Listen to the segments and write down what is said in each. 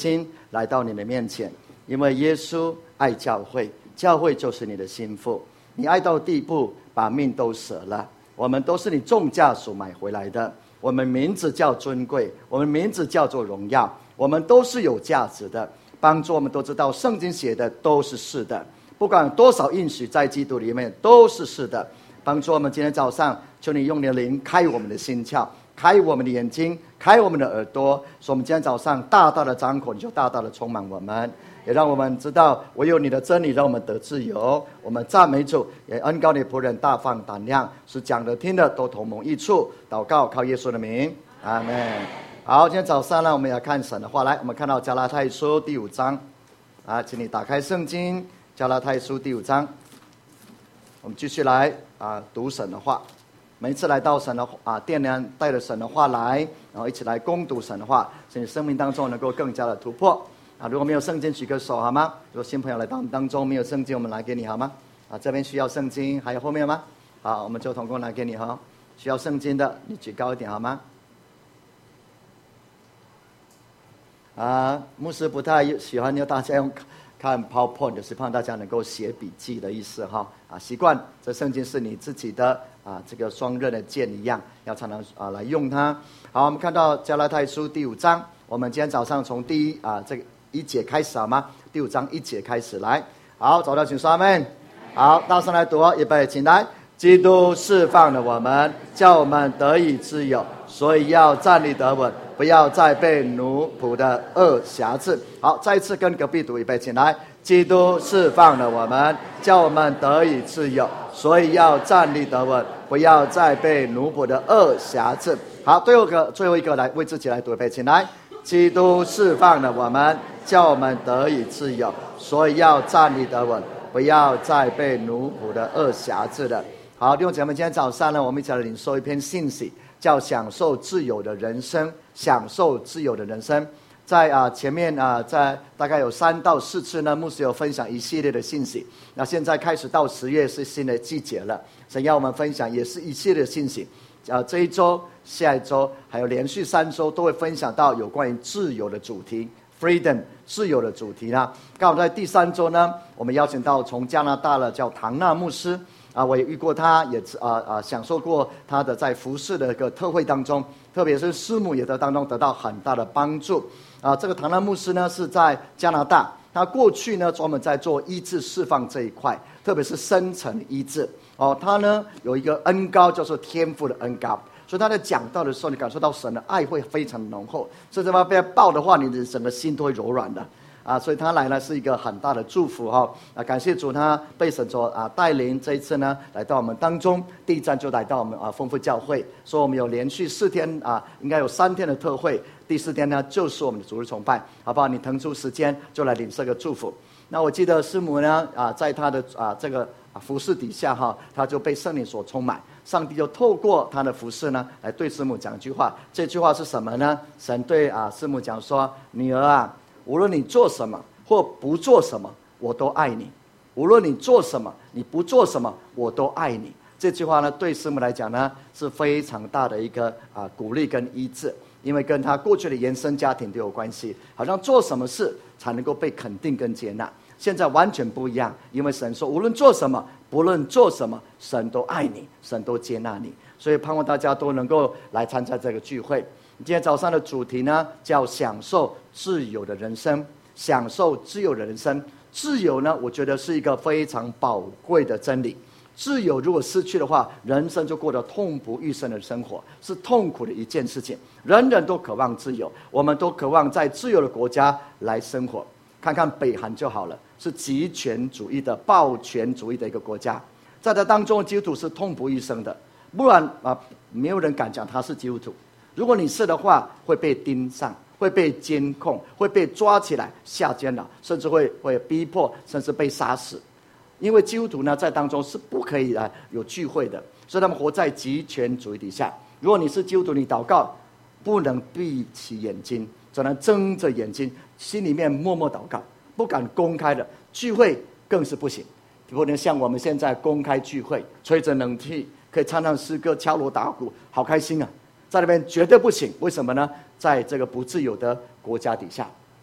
心来到你们面前，因为耶稣爱教会，教会就是你的心腹。你爱到地步，把命都舍了。我们都是你重价所买回来的，我们名字叫尊贵，我们名字叫做荣耀，我们都是有价值的。帮助我们都知道，圣经写的都是是的，不管多少应许在基督里面都是是的。帮助我们今天早上，求你用你的灵开我们的心窍，开我们的眼睛，开我们的耳朵，使我们今天早上大大的张口，你就大大的充满我们，也让我们知道唯有你的真理让我们得自由。我们赞美主，也恩膏你仆人大放胆量，使讲的听的都同蒙益处。祷告靠耶稣的名，阿们。好，今天早上呢，我们要看神的话。来，我们看到加拉太书第5章请你打开圣经，加拉太书第5章，我们继续来读神的话。每一次来到神的殿呢，带着神的话来，然后一起来攻读神的话，使你生命当中能够更加的突破。如果没有圣经举个手好吗？如果新朋友来到我们当中没有圣经，我们来给你好吗？这边需要圣经，还有后面吗？好，我们就同工来给你哈。需要圣经的，你举高一点好吗？牧师不太喜欢大家用看 PowerPoint， 是怕大家能够写笔记的意思哈。习惯这圣经是你自己的这个双刃的剑一样，要常常来用它。好，我们看到加拉太书第5章，我们今天早上从第1节开始好吗？第5章1节开始来。好，找到请说阿们。好，大声来读哦，预备，请来。基督释放了我们，叫我们得以自由，所以要站立得稳，不要再被奴仆的恶辖制。好，再一次跟隔壁读，预备，请来。基督释放了我们，叫我们得以自由，所以要站立得稳，不要再被奴仆的恶辖制。好，最后一个来为自己来读，预备，请来。基督释放了我们，叫我们得以自由，所以要站立得稳，不要再被奴仆的恶辖制了。好，弟兄姐妹，今天早上呢，我们一起来领受一篇信息，叫享受自由的人生。享受自由的人生，在前面在大概有3到4次呢，牧师有分享一系列的信息。那现在开始到10月是新的季节了，神要我们分享也是一系列的信息。这一周、下一周还有连续3周都会分享到有关于自由的主题 ，freedom 自由的主题呢。刚好在第3周呢，我们邀请到从加拿大的叫唐纳牧师。我也遇过他，也享受过他的在服事的一个特会当中，特别是师母也在当中得到很大的帮助。这个唐纳牧师呢是在加拿大，他过去呢专门在做医治释放这一块，特别是深层医治。他呢有一个恩膏叫做天赋的恩膏，所以他在讲道的时候，你感受到神的爱会非常浓厚，甚至被他抱的话，你的整个心都会柔软的。所以他来呢是一个很大的祝福哈。感谢主，他被神所带领，这一次呢来到我们当中，第一站就来到我们丰富教会，所以我们有连续4天应该有3天的特会，第4天呢就是我们的主日崇拜，好不好？你腾出时间就来领这个祝福。那我记得师母呢在他的这个服事底下哈，他就被圣灵所充满，上帝就透过他的服事呢来对师母讲一句话，这句话是什么呢？神对师母讲说：女儿啊，无论你做什么或不做什么，我都爱你。无论你做什么，你不做什么，我都爱你。这句话呢，对师母来讲呢，是非常大的一个鼓励跟医治，因为跟他过去的原生家庭都有关系。好像做什么事才能够被肯定跟接纳，现在完全不一样，因为神说，无论做什么，不论做什么，神都爱你，神都接纳你。所以盼望大家都能够来参加这个聚会。今天早上的主题呢，叫享受自由的人生。享受自由的人生，自由呢，我觉得是一个非常宝贵的真理。自由如果失去的话，人生就过得痛不欲生的生活，是痛苦的一件事情。人人都渴望自由，我们都渴望在自由的国家来生活。看看北韩就好了，是极权主义的暴权主义的一个国家，在这当中基督徒是痛不欲生的，不然没有人敢讲他是基督徒。如果你是的话，会被盯上，会被监控，会被抓起来下监牢，甚至会逼迫，甚至被杀死。因为基督徒呢，在当中是不可以有聚会的，所以他们活在极权主义底下。如果你是基督徒，你祷告不能闭起眼睛，只能睁着眼睛，心里面默默祷告，不敢公开的聚会更是不行。不能像我们现在公开聚会，吹着冷气，可以唱唱诗歌，敲锣打鼓，好开心啊！在那边绝对不行，为什么呢？在这个不自由的国家底下，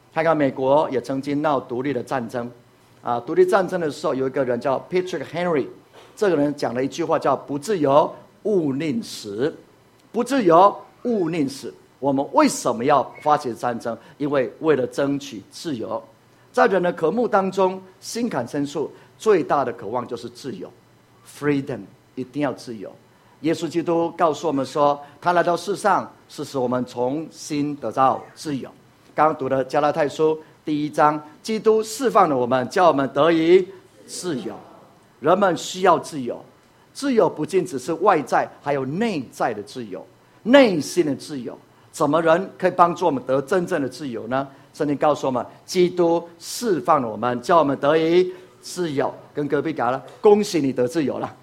看看美国也曾经闹独立的战争，独立战争的时候，有一个人叫 Patrick Henry， 这个人讲了一句话叫不自由勿宁死，不自由勿宁死。我们为什么要发起战争？因为为了争取自由。在人的渴慕当中，心坎深处最大的渴望就是自由 ，freedom， 一定要自由。耶稣基督告诉我们说，他来到世上是使我们重新得到自由。刚刚读的加拉太书第1章，基督释放了我们，叫我们得以自由。人们需要自由，自由不仅只是外在，还有内在的自由，内心的自由。怎么人可以帮助我们得真正的自由呢？圣经告诉我们，基督释放了我们，叫我们得以自由。跟隔壁讲了，恭喜你得自由了。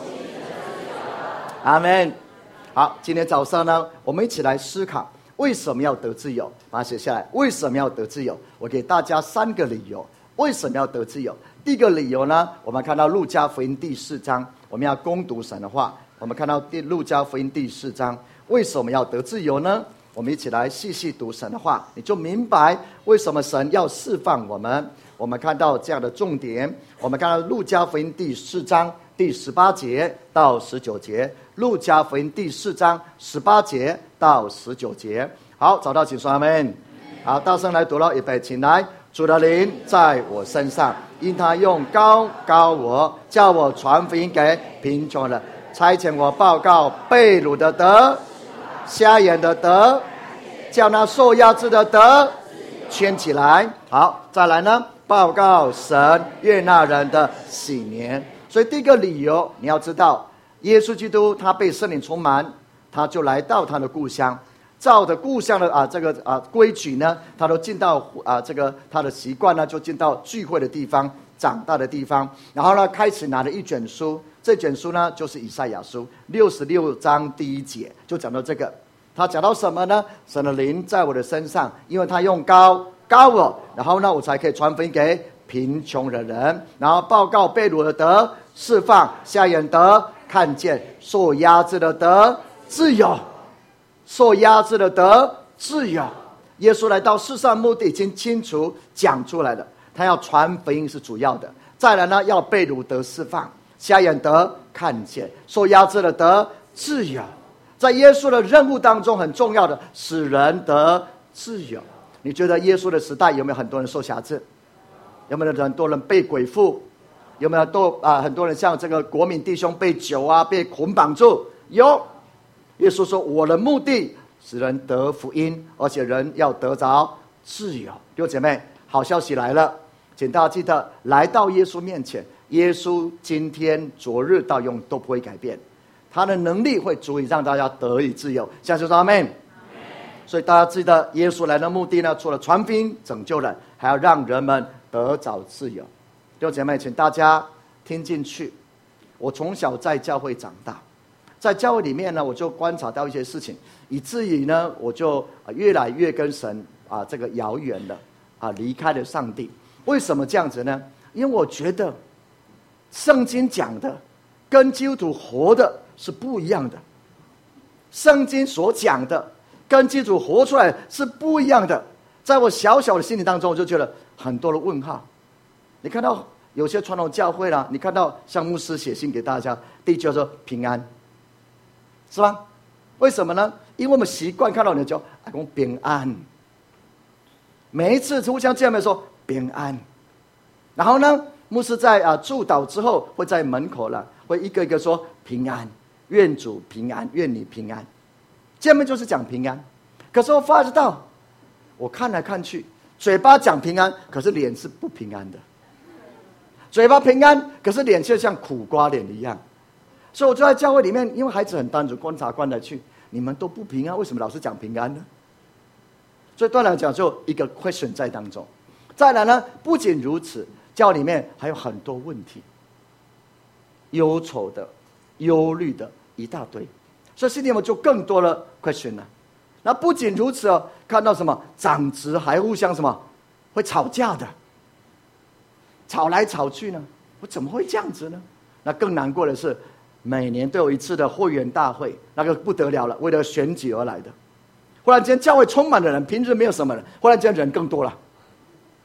阿们。好，今天早上呢，我们一起来思考为什么要得自由，把它写下来。为什么要得自由？我给大家3个理由，为什么要得自由。第一个理由呢，我们看到路加福音第4章，我们要攻读神的话。我们看到路加福音第4章，为什么要得自由呢？我们一起来细细读神的话，你就明白为什么神要释放我们。我们看到这样的重点，我们看到路加福音第4章第18节到19节，路加福音第4章18节到19节。好，找到请说阿们。好，大声来读了，预备，请来。主的灵在我身上，因他用膏膏我，叫我传福音给贫穷人，差遣我报告被掳的得，瞎眼的得，叫那受压制的得圈起来。好，再来呢，报告神悦纳人的喜年。所以第一个理由，你要知道，耶稣基督他被圣灵充满，他就来到他的故乡，照着故乡的规矩呢，他都进到他的习惯呢，就进到聚会的地方，长大的地方，然后呢，开始拿了一卷书。这卷书呢，就是以赛亚书66章第1节，就讲到这个。他讲到什么呢？神的灵在我的身上，因为他用膏膏我，然后呢，我才可以传福音给贫穷的人，然后报告被掳的得释放，瞎眼得看见，受压制的得自由，受压制的得自由。耶稣来到世上目的已经清楚讲出来了，他要传福音是主要的。再来呢，要被掳得释放，瞎眼得看见，受压制的得自由。在耶稣的任务当中，很重要的使人得自由。你觉得耶稣的时代有没有很多人受辖制？有没有很多人被鬼附？有没有很多人像这个国民弟兄被酒被捆绑住？有。耶稣说，我的目的使人得福音，而且人要得着自由。弟兄姐妹，好消息来了，请大家记得来到耶稣面前，耶稣今天昨日到永都不会改变，他的能力会足以让大家得以自由。相信说阿们。所以大家记得耶稣来的目的呢，除了传福音拯救人，还要让人们得着自由。弟兄姐妹，请大家听进去。我从小在教会长大，在教会里面呢，我就观察到一些事情，以至于呢，我就越来越跟神这个遥远了离开了上帝。为什么这样子呢？因为我觉得圣经讲的跟基督徒活的是不一样的，圣经所讲的跟基督徒活出来是不一样的。在我小小的心里当中，我就觉得很多的问号。你看到有些传统教会啦，你看到像牧师写信给大家，第一句说平安，是吧？为什么呢？因为我们习惯看到人就说平安，每一次互相见面说平安，然后呢，牧师在祝祷之后会在门口了，会一个一个说平安，愿主平安，愿你平安。见面就是讲平安，可是我发觉到，我看来看去，嘴巴讲平安，可是脸是不平安的。嘴巴平安，可是脸却像苦瓜脸一样。所以我就在教会里面，因为孩子很单纯，观察观来去，你们都不平安，为什么老是讲平安呢？所以对来讲，就一个 question 在当中。再来呢，不仅如此，教会里面还有很多问题，忧愁的、忧虑的一大堆，所以心里面就更多的 question 了。那不仅如此看到什么长子还互相什么会吵架的。吵来吵去呢，我怎么会这样子呢？那更难过的是，每年都有一次的会员大会，那个不得了了，为了选举而来的。忽然间教会充满了人，平日没有什么人，忽然间人更多了，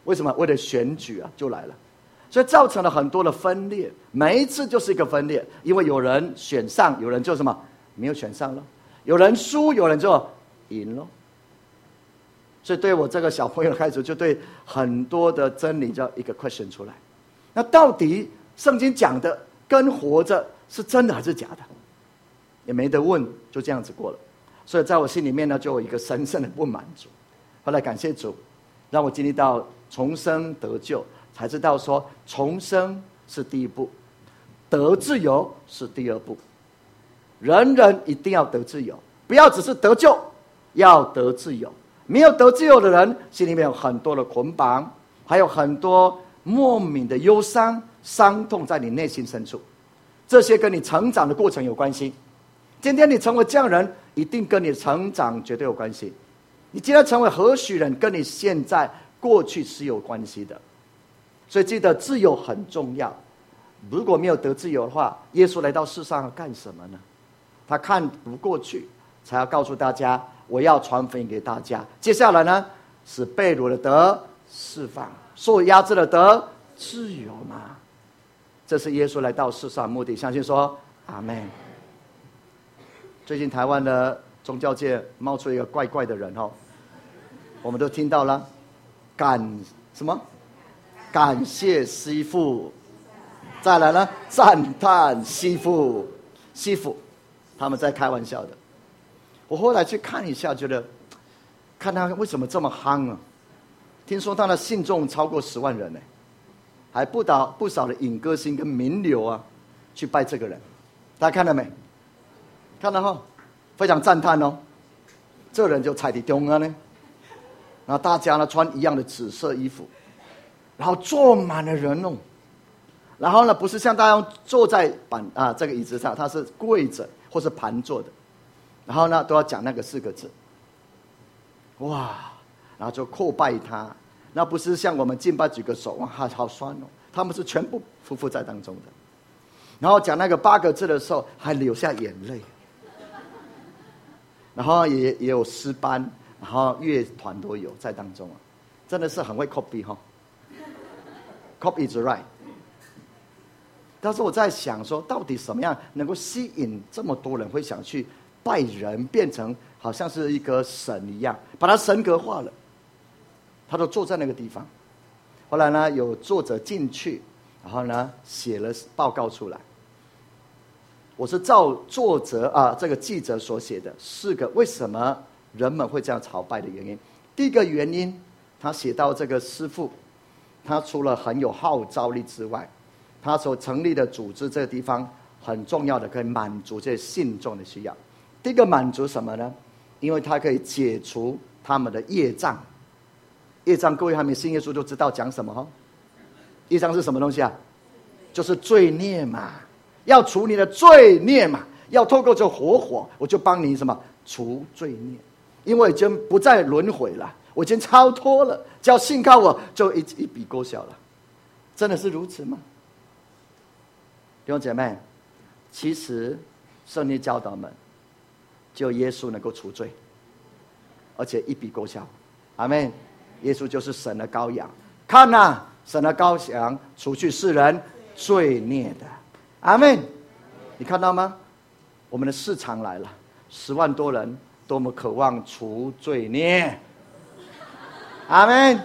为什么？为了选举啊，就来了。所以造成了很多的分裂，每一次就是一个分裂，因为有人选上，有人就什么没有选上了，有人输，有人就赢了。所以对我这个小朋友开始就对很多的真理叫一个 question 出来，那到底圣经讲的跟活着是真的还是假的？也没得问，就这样子过了。所以在我心里面呢，就有一个深深的不满足。后来感谢主，让我经历到重生得救，才知道说重生是第一步，得自由是第二步。人人一定要得自由，不要只是得救，要得自由。没有得自由的人，心里面有很多的捆绑，还有很多莫名的忧伤、伤痛在你内心深处。这些跟你成长的过程有关系。今天你成为这样人，一定跟你成长绝对有关系。你今天成为何许人，跟你现在过去是有关系的。所以记得自由很重要。如果没有得自由的话，耶稣来到世上要干什么呢？他看不过去，才要告诉大家，我要传福音给大家。接下来呢，是被掳的得释放，受压制的得自由嘛。这是耶稣来到世上的目的。相信说阿们。最近台湾的宗教界冒出一个怪怪的人哦，我们都听到了，什么？感谢师父，再来呢，赞叹师父，他们在开玩笑的。我后来去看一下，觉得看他为什么这么夯啊？听说他的信众超过10万人呢，还不少的影歌星跟名流啊，去拜这个人。大家看到没？看到哈，非常赞叹哦。这个人就踩在中央呢，然后大家呢穿一样的紫色衣服，然后坐满了人哦。然后呢，不是像大家坐在这个椅子上，他是跪着或是盘坐的。然后呢，都要讲那个4个字，哇！然后就叩拜他。那不是像我们敬拜举个手，哇，好酸哦。他们是全部匍匐在当中的。然后讲那个8个字的时候，还流下眼泪。然后也有诗班，然后乐团都有在当中啊，真的是很会 copy 哈。Copy is right。但是我在想说，到底什么样能够吸引这么多人会想去拜人，变成好像是一个神一样，把他神格化了。他都坐在那个地方。后来呢，有作者进去，然后呢写了报告出来。我是照作者这个记者所写的4个为什么人们会这样朝拜的原因。第一个原因，他写到这个师父，他除了很有号召力之外，他所成立的组织这个地方很重要的，可以满足这些信众的需要。第一个满足什么呢？因为他可以解除他们的业障。业障，各位还没信耶稣就知道讲什么哈？业障是什么东西啊？就是罪孽嘛。要除你的罪孽嘛，要透过这活火，我就帮你什么除罪孽，因为已经不再轮回了，我已经超脱了，只要信靠我，就一笔勾销了。真的是如此吗？弟兄姐妹，其实圣经教导们，只有耶稣能够除罪，而且一笔勾销。阿们。耶稣就是神的羔羊，看啊，神的羔羊，除去世人罪孽的。阿们，你看到吗？我们的市场来了，10万多人，多么渴望除罪孽。阿们，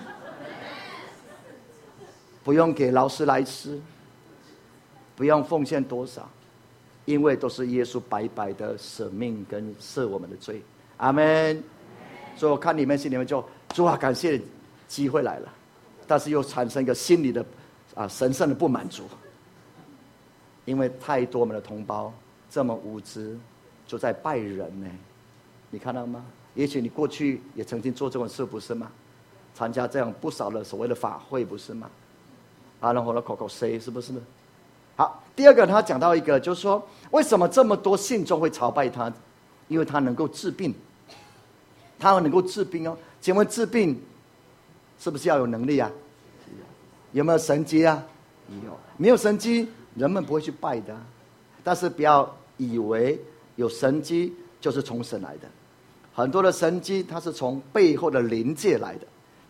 不用给劳斯莱斯，不用奉献多少，因为都是耶稣白白的舍命跟赦我们的罪。阿们。所以我看你们心里面就主啊，感谢机会来了，但是又产生一个心里的神圣的不满足。因为太多我们的同胞这么无知，就在拜人呢，你看到吗？也许你过去也曾经做这种事，不是吗？参加这样不少的所谓的法会，不是吗？然后口口say，是不是？好，第二个他讲到一个，就是说为什么这么多信众会朝拜他？因为他能够治病，他能够治病哦。请问治病是不是要有能力啊？有没有神迹啊？有，没有神迹，人们不会去拜的。但是不要以为有神迹就是从神来的，很多的神迹它是从背后的灵界来的。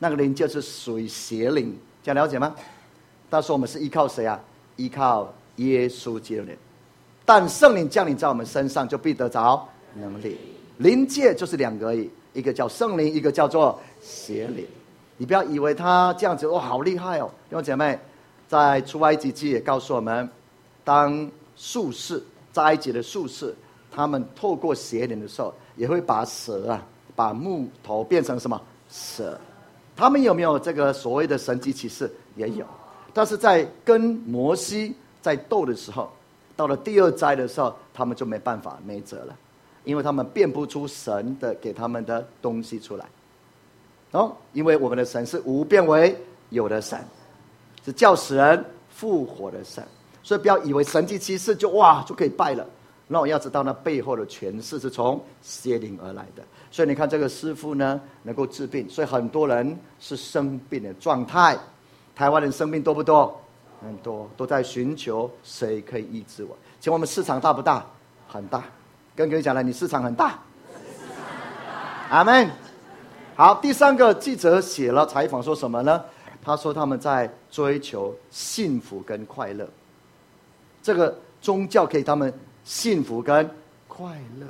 那个灵就是属于邪灵，这样了解吗？他说我们是依靠谁啊？依靠耶稣基督的灵。但圣灵降临在我们身上，就必得着能力。灵界就是两个而已，一个叫圣灵，一个叫做邪灵。你不要以为他这样子好厉害哦，弟兄姐妹，在出埃及记也告诉我们，当术士在埃及的术士，他们透过邪灵的时候，也会把蛇啊，把木头变成什么蛇。他们有没有这个所谓的神迹奇事？也有。但是在跟摩西在斗的时候，到了第二灾的时候，他们就没办法没辙了，因为他们变不出神的给他们的东西出来。因为我们的神是无变为有的神，是叫死人复活的神，所以不要以为神迹奇事就可以拜了。那我要知道那背后的权势是从邪灵而来的。所以你看这个师傅呢，能够治病，所以很多人是生病的状态。台湾人生病多不多？很多，都在寻求谁可以医治我。请问我们市场大不大？很大。跟各位讲了，你市场很大。阿们。好，第三个记者写了采访说什么呢？他说他们在追求幸福跟快乐，这个宗教给他们幸福跟快乐。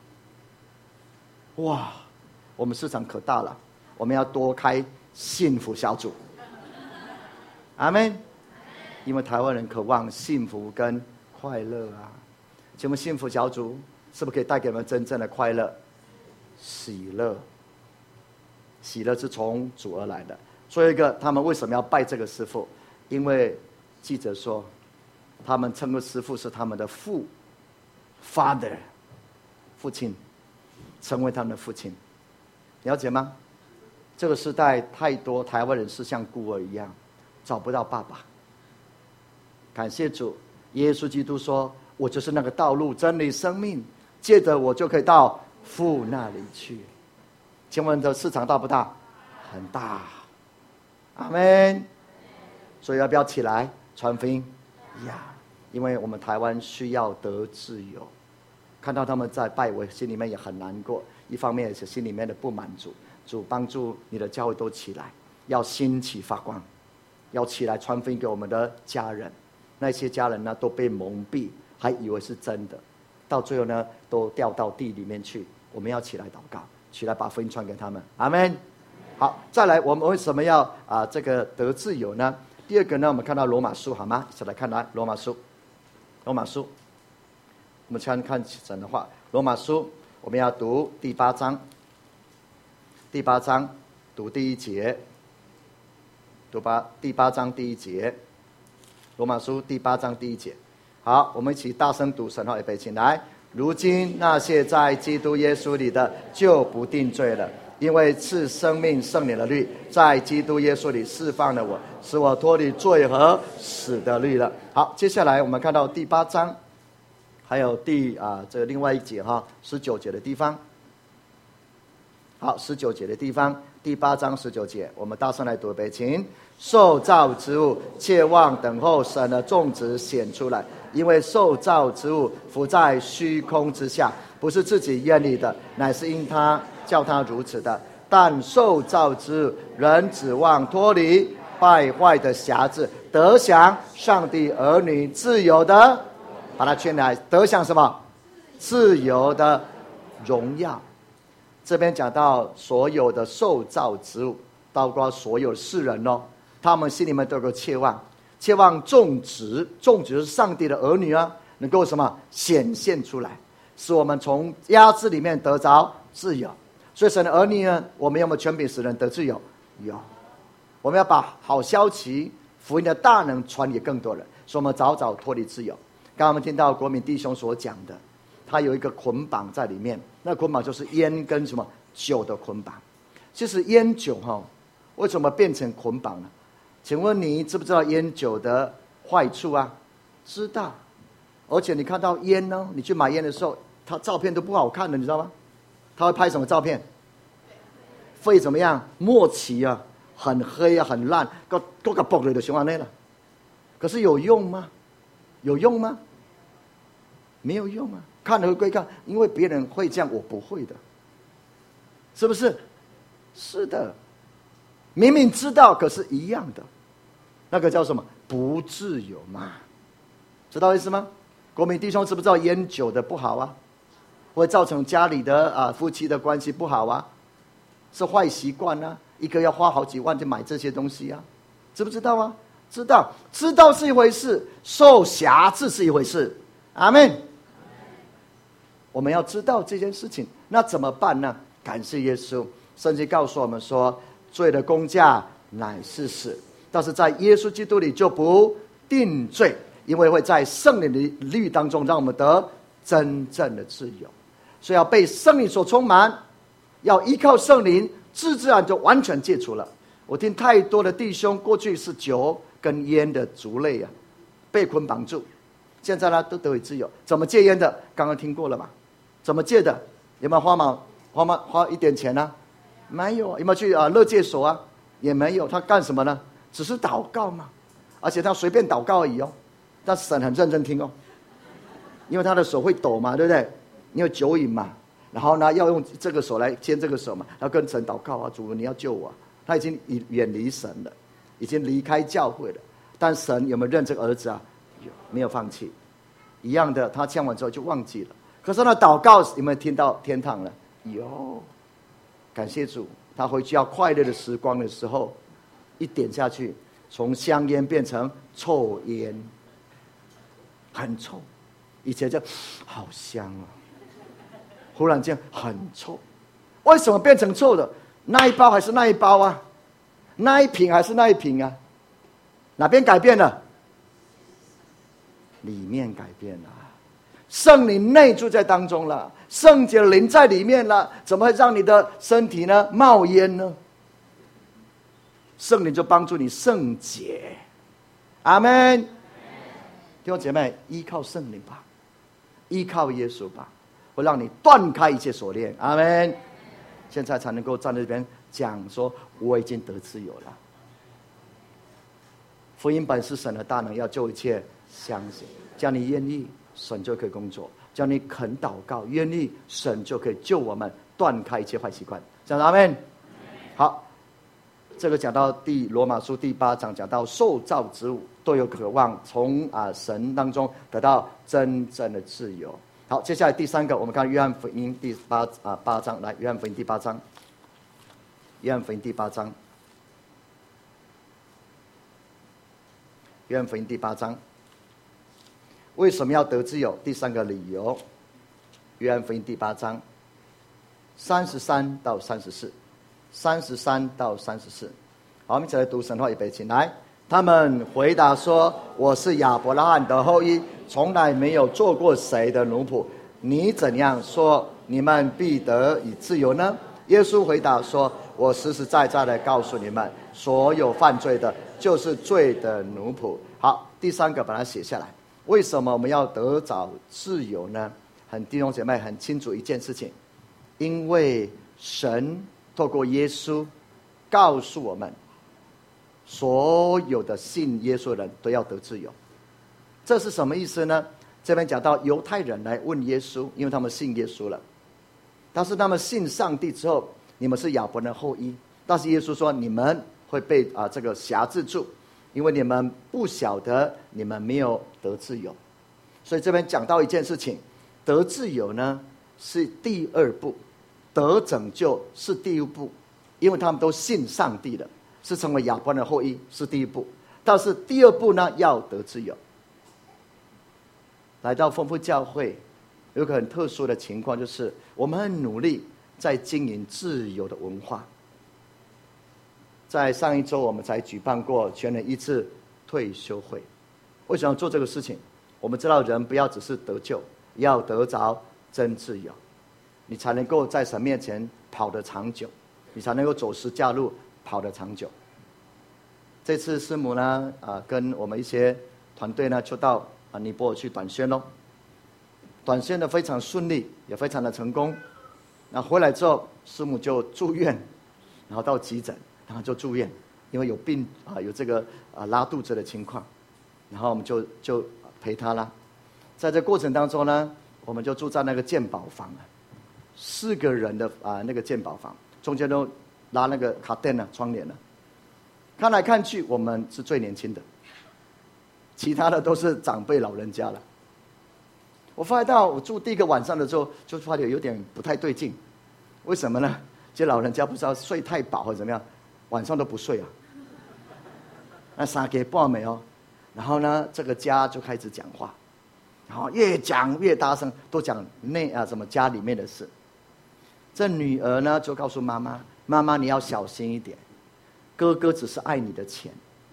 哇，我们市场可大了，我们要多开幸福小组。阿们。因为台湾人渴望幸福跟快乐啊。请问幸福小组是不是可以带给我们真正的快乐？喜乐。喜乐是从主而来的。所以一个，他们为什么要拜这个师父？因为记者说，他们称呼师父是他们的父 ，father， 父亲，成为他们的父亲，了解吗？这个时代太多台湾人是像孤儿一样，找不到爸爸。感谢主，耶稣基督说：“我就是那个道路、真理、生命，借着我就可以到父那里去。”请问这市场大不大？很大。阿们。所以要不要起来传福音呀？因为我们台湾需要得自由。看到他们在拜，我心里面也很难过。一方面也是心里面的不满足。主帮助你的教会都起来，要兴起发光，要起来传福音给我们的家人。那些家人呢，都被蒙蔽，还以为是真的，到最后呢，都掉到地里面去。我们要起来祷告，起来把福音传给他们。阿们。好，再来，我们为什么要这个得自由呢？第二个呢，我们看到罗马书好吗？一起来看来罗马书，罗马书，我们先看神的话。罗马书我们要读第8章，第8章读第1节，第8章第1节。罗马书第8章第1节。好，我们一起大声读神话，预备起来。如今那些在基督耶稣里的，就不定罪了，因为赐生命圣灵的律在基督耶稣里释放了我，使我脱离罪和死的律了。好，接下来我们看到第8章，还有这另外一节19节的地方。好，19节的地方，第8章19节，我们大声来读，预备起。受造之物切望等候神的种子显出来，因为受造之物伏在虚空之下，不是自己愿意的，乃是因他叫他如此的。但受造之物人指望脱离败坏的辖制，得享上帝儿女自由的，把它圈来，得享什么？自由的荣耀。这边讲到所有的受造之物，包括所有世人他们心里面都有个切望，切望种植是上帝的儿女能够什么显现出来，使我们从压制里面得着自由。所以神的儿女呢，我们有没有权柄使人得自由？有。我们要把好消息、福音的大能传给更多人，所以我们早早脱离自由。刚刚我们听到国民弟兄所讲的，他有一个捆绑在里面，那捆绑就是烟跟什么酒的捆绑。其实烟酒为什么变成捆绑呢？请问你知不知道烟酒的坏处啊？知道。而且你看到烟呢，你去买烟的时候，它照片都不好看的，你知道吗？他会拍什么照片？肺怎么样？末期很黑很烂，都个爆了的情况内了。可是有用吗？有用吗？没有用啊！看了归看，因为别人会这样，我不会的，是不是？是的。 明明知道，可是一样的，那个叫什么？不自由嘛，知道意思吗？国民弟兄知不知道烟酒的不好啊？会造成家里的夫妻的关系不好啊，是坏习惯啊，一个要花好几万去买这些东西啊，知不知道啊？知道，知道是一回事，受辖制是一回事。阿们。我们要知道这件事情，那怎么办呢？感谢耶稣，圣经告诉我们说，罪的工价乃是死，但是在耶稣基督里就不定罪，因为会在圣灵的律当中让我们得真正的自由。所以要被圣灵所充满，要依靠圣灵，自然就完全戒除了。我听太多的弟兄过去是酒跟烟的族类啊，被捆绑住，现在呢都得以自由。怎么戒烟的？刚刚听过了嘛？怎么戒的？有没有花一点钱呢？没有。有没有去乐戒所啊？也没有。他干什么呢？只是祷告嘛，而且他随便祷告而已哦。但神很认真听哦，因为他的手会抖嘛，对不对？因为酒瘾嘛，然后呢要用这个手来牵这个手嘛，要跟神祷告啊，主你要救我。他已经远离神了，已经离开教会了。但神有没有认这个儿子啊？有，没有放弃。一样的，他讲完之后就忘记了。可是他的祷告有没有听到天堂了？有，感谢主。他回去要快乐的时光的时候，一点下去，从香烟变成臭烟，很臭。以前就好香啊，忽然间很臭。为什么变成臭的？那一包还是那一包啊？那一瓶还是那一瓶啊？哪边改变了？里面改变了。圣灵内住在当中了，圣洁的灵在里面了，怎么会让你的身体呢冒烟呢？圣灵就帮助你圣洁。阿们。弟兄姐妹，依靠圣灵吧，依靠耶稣吧，会让你断开一切锁链。阿们。现在才能够站在这边讲说，我已经得自由了。福音本是神的大能，要救一切相信。只要你愿意，神就可以工作；只要你肯祷告，愿意，神就可以救我们断开一切坏习惯。讲阿们。好，这个讲到罗马书第8章，讲到受造之物都有渴望从神当中得到真正的自由。好，接下来第3个，我们看约翰福音第8章。来，约翰福音第8章。约翰福音第8章。约翰福音第8章。为什么要得自由？第3个理由。约翰福音第8章33到34。33到34。好，我们一起来读神话，预备起来。他们回答说：“我是亚伯拉罕的后裔，从来没有做过谁的奴仆。你怎样说，你们必得以自由呢？”耶稣回答说：“我实实在在的告诉你们，所有犯罪的，就是罪的奴仆。”好，第3个把它写下来。为什么我们要得着自由呢？弟兄姐妹很清楚一件事情，因为神透过耶稣告诉我们，所有的信耶稣的人都要得自由。这是什么意思呢？这边讲到犹太人来问耶稣，因为他们信耶稣了，但是他们信上帝之后，你们是亚伯拉罕的后裔，但是耶稣说你们会被这个辖制住，因为你们不晓得你们没有得自由。所以这边讲到一件事情，得自由呢是第2步，得拯救是第1步，因为他们都信上帝了，是成为亚伯拉罕的后裔，是第1步。但是第2步呢，要得自由。来到丰富教会，有个很特殊的情况，就是我们很努力在经营自由的文化。在上一周，我们才举办过全人医治退休会。为什么要做这个事情？我们知道人不要只是得救，要得着真自由，你才能够在神面前跑得长久，你才能够走十架路跑得长久。这次师母呢，跟我们一些团队呢，就到尼泊尔去短宣咯。短宣的非常顺利，也非常的成功。那回来之后，师母就住院，然后到急诊，然后就住院，因为有病有这个拉肚子的情况，然后我们就陪他啦。在这过程当中呢，我们就住在那个健保房，4个人的那个健保房，中间都拉那个卡垫窗帘了， 看来看去，我们是最年轻的，其他的都是长辈老人家了。我发现到我住第一个晚上的时候，就发觉有点不太对劲。为什么呢？这老人家不知道睡太饱或者怎么样，晚上都不睡啊。那3更半暝哦，然后呢，这个家就开始讲话，然后越讲越大声，都讲什么家里面的事。这女儿呢就告诉妈妈：“妈妈，你要小心一点，哥哥只是爱你的钱。”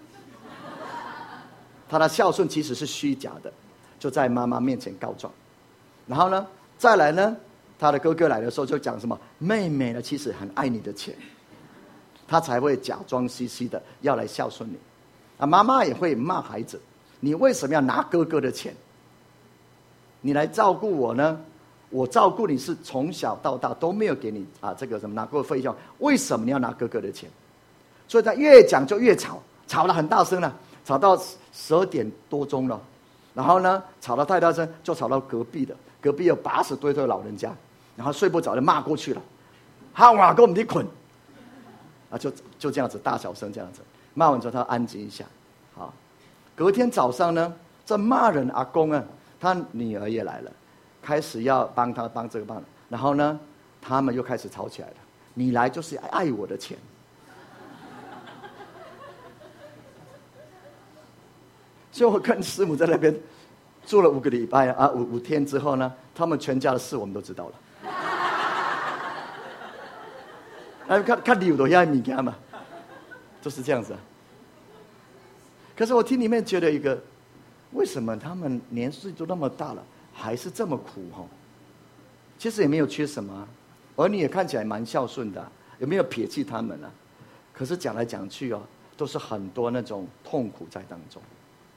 他的孝顺其实是虚假的，就在妈妈面前告状。然后呢，再来呢，他的哥哥来的时候就讲什么：“妹妹呢，其实很爱你的钱。”他才会假装兮兮的要来孝顺你。啊，妈妈也会骂孩子：“你为什么要拿哥哥的钱？你来照顾我呢？我照顾你是从小到大都没有给你这个什么拿过费用，为什么你要拿哥哥的钱？”所以他越讲就越吵，吵得很大声了，吵到12点多钟了。然后呢，吵得太大声，就吵到隔壁的，隔壁有80多岁老人家，然后睡不着就骂过去了：“哈瓦给我们的捆！”就这样子大小声这样子骂完之后，他安静一下。好，隔天早上呢，这骂人阿公啊，他女儿也来了，开始要帮这个帮，然后呢，他们又开始吵起来了。你来就是爱我的钱。所以我跟师母在那边住了5个礼拜5天之后呢，他们全家的事我们都知道了。看理由都要物件嘛，就是这样子。可是我听里面觉得一个，为什么他们年岁都那么大了，还是这么苦哈？其实也没有缺什么，儿女也看起来蛮孝顺的，有没有撇弃他们啊？可是讲来讲去哦，都是很多那种痛苦在当中。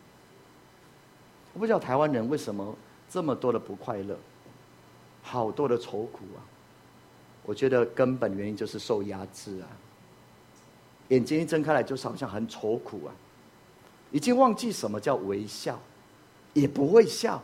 我不知道台湾人为什么这么多的不快乐，好多的愁苦啊。我觉得根本原因就是受压制啊，眼睛一睁开来就是好像很愁苦啊，已经忘记什么叫微笑，也不会笑，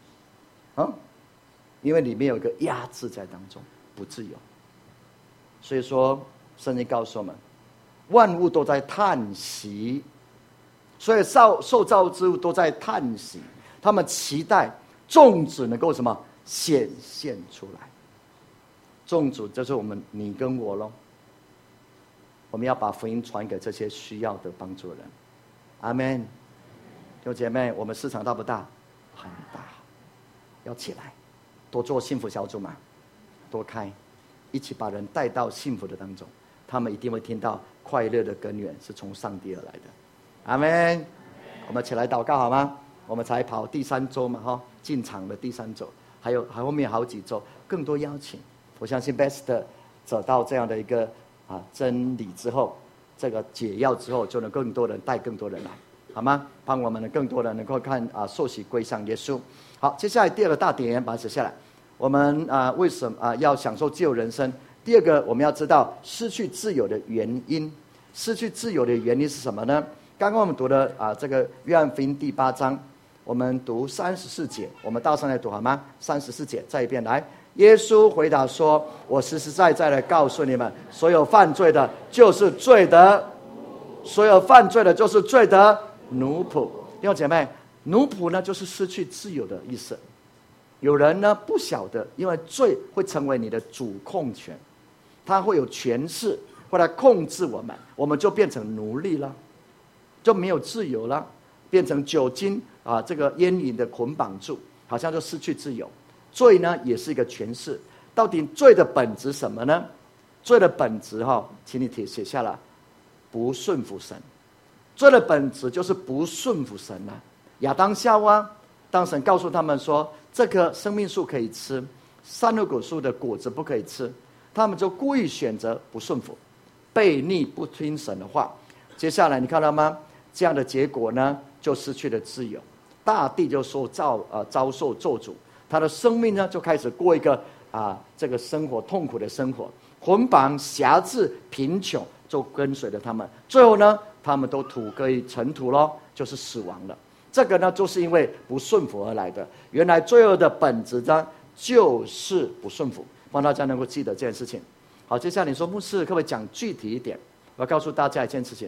因为里面有一个压制在当中，不自由。所以说，圣经告诉我们，万物都在叹息，所以受造之物都在叹息，他们期待种子能够什么显现出来。种子就是你跟我咯，我们要把福音传给这些需要的帮助人。阿们。弟兄姐妹，我们市场大不大？很大，要起来，多做幸福小组嘛，多开，一起把人带到幸福的当中，他们一定会听到快乐的根源是从上帝而来的。阿们。我们起来祷告好吗？我们才跑第3周嘛，进场的第3周，还后面好几周，更多邀请。我相信 Best 找到这样的一个真理之后，这个解药之后，就能更多人带更多人来，好吗？帮我们更多人能够看受洗归向耶稣。好，接下来第2个大点，把它写下来。我们为什么要享受自由人生？第2个，我们要知道失去自由的原因。失去自由的原因是什么呢？刚刚我们读的这个约翰福音第8章，我们读34节，我们大声来读好吗？34节，再一遍来。耶稣回答说：“我实实在在的告诉你们，所有犯罪的就是罪的，所有犯罪的就是罪的奴仆。”弟兄姐妹，奴仆呢就是失去自由的意思。有人呢不晓得，因为罪会成为你的主控权，他会有权势，会来控制我们，我们就变成奴隶了，就没有自由了，变成酒精这个烟瘾的捆绑住，好像就失去自由。罪呢也是一个权势，到底罪的本质什么呢？罪的本质请你写下来，不顺服神。罪的本质就是不顺服神啊。亚当夏娃，当神告诉他们说这棵生命树可以吃，善恶果树的果子不可以吃，他们就故意选择不顺服，悖逆不听神的话。接下来你看到吗？这样的结果呢，就失去了自由，大地就遭受咒诅。他的生命呢，就开始过一个这个生活痛苦的生活，捆绑、辖制、贫穷，就跟随着他们。最后呢，他们都土归尘土咯，就是死亡了。这个呢，就是因为不顺服而来的。原来罪恶的本质呢，就是不顺服。帮大家能够记得这件事情。好，接下来你说牧师可不可以讲具体一点？我要告诉大家一件事情，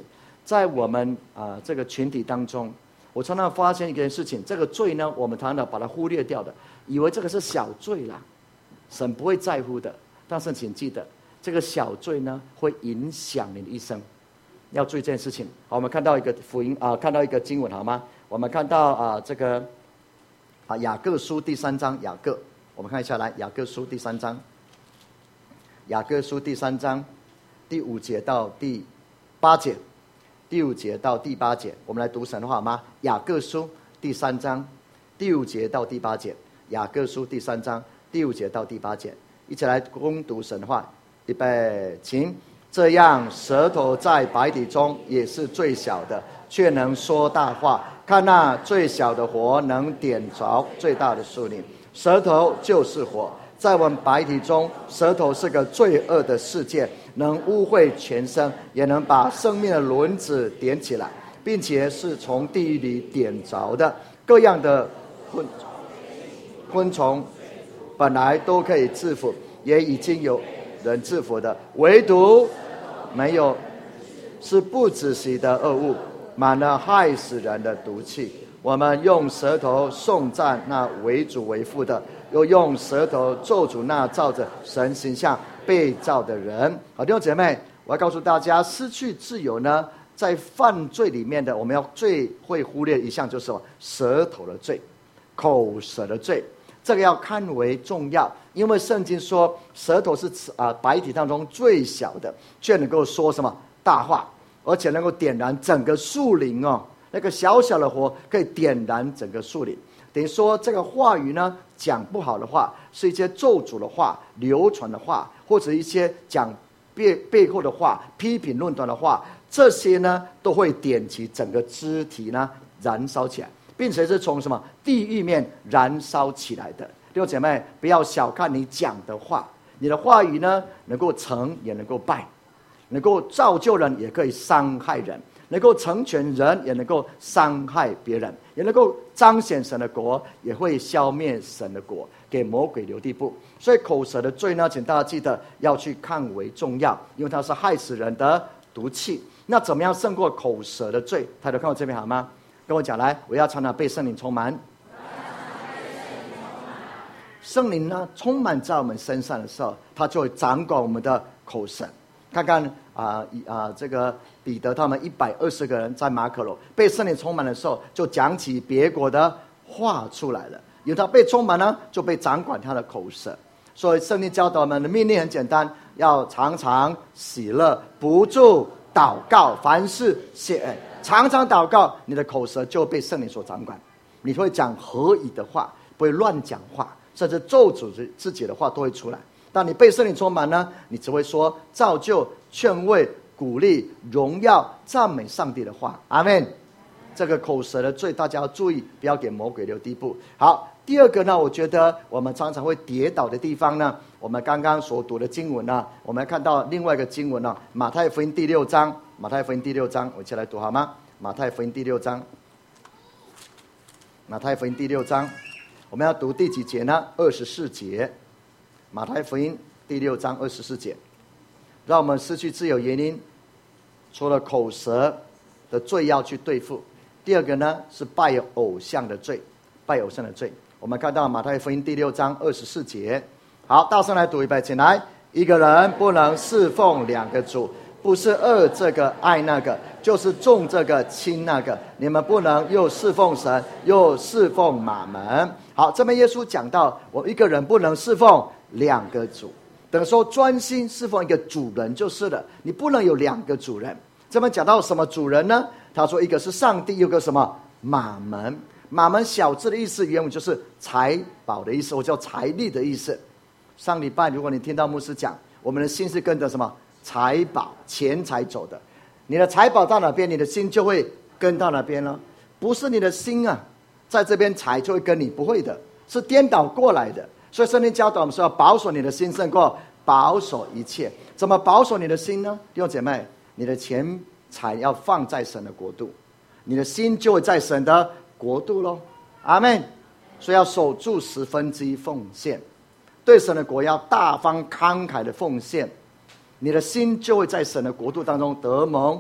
在我们这个群体当中，我常常发现一件事情，这个罪呢，我们常常把它忽略掉的，以为这个是小罪啦，神不会在乎的。但是请记得，这个小罪呢，会影响你的一生，要注意这件事情。好，我们看到一个福音看到一个经文好吗？我们看到这个雅各书第3章，雅各，我们看一下来，雅各书第3章，雅各书第3章第5节到第8节，第5节到第8节，我们来读神的话好吗？雅各书第3章第5节到第8节，雅各书第3章第5节到第8节，一起来攻读神的话。预备，请。这样，舌头在百体中也是最小的，却能说大话。看那最小的火能点着最大的树林，舌头就是火。在我们百体中，舌头是个罪恶的世界，能污秽全身，也能把生命的轮子点起来，并且是从地狱里点着的。各样的昆虫本来都可以制服，也已经有人制服的，唯独没有，是不止息的恶物，满了害死人的毒气。我们用舌头颂赞那为主为父的，又用舌头咒诅那照着神形象被造的人。好，弟兄姐妹，我要告诉大家，失去自由呢，在犯罪里面的，我们要最会忽略一项就是什么？舌头的罪，口舌的罪。这个要看为重要，因为圣经说舌头是百体当中最小的，却能够说什么大话，而且能够点燃整个树林哦。那个小小的火可以点燃整个树林，等于说这个话语呢，讲不好的话，是一些咒诅的话、流传的话，或者一些讲背后的话、批评论断的话，这些呢都会点起整个肢体呢，燃烧起来。并且是从什么地狱面燃烧起来的。弟兄姐妹，不要小看你讲的话，你的话语呢，能够成也能够败，能够造就人也可以伤害人，能够成全人也能够伤害别人，也能够彰显神的国，也会消灭神的国，给魔鬼留地步。所以口舌的罪呢，请大家记得要去看为重要，因为它是害死人的毒气。那怎么样胜过口舌的罪？抬头看我这边好吗？跟我讲来，我要常常被圣灵充满。圣灵呢，充满在我们身上的时候，他就会掌管我们的口舌。看看这个彼得他们120个人在马可楼被圣灵充满的时候，就讲起别国的话出来了。因为他被充满呢，就被掌管他的口舌。所以圣灵教导我们的命令很简单，要常常喜乐，不住祷告，凡事谢恩。常常祷告，你的口舌就被圣灵所掌管，你会讲合宜的话，不会乱讲话，甚至咒诅自己的话都会出来。当你被圣灵充满呢，你只会说造就、劝慰、鼓励、荣耀、赞美上帝的话。阿们。这个口舌的罪，大家要注意，不要给魔鬼留地步。好，第二个呢，我觉得我们常常会跌倒的地方呢，我们刚刚所读的经文呢，我们看到另外一个经文呢，马太福音第6章。马太福音第6章，我一起来读好吗？马太福音第6章，马太福音第6章，我们要读第几节呢？24节。马太福音第6章24节，让我们失去自由原因，除了口舌的罪要去对付，第二个呢是拜偶像的罪，拜偶像的罪。我们看到马太福音第6章24节，好，大声来读一遍，请来。一个人不能侍奉2个主，不是爱这个爱那个，就是重这个轻那个。你们不能又侍奉神，又侍奉马门。好，这边耶稣讲到，我一个人不能侍奉2个主，等于说专心侍奉一个主人就是了。你不能有2个主人。这边讲到什么主人呢？他说一个是上帝，有个什么马门。马门小字的意思原文就是财宝的意思，或叫财力的意思。上礼拜如果你听到牧师讲，我们的心是跟着什么财宝、钱财走的。你的财宝到哪边，你的心就会跟到哪边了。不是你的心啊，在这边财就会跟你，不会的，是颠倒过来的。所以圣经教导我们说，要保守你的心胜过保守一切。怎么保守你的心呢？弟兄姐妹，你的钱财要放在神的国度，你的心就会在神的国度咯。阿们。所以要守住1/10奉献，对神的国要大方慷慨的奉献，你的心就会在神的国度当中得蒙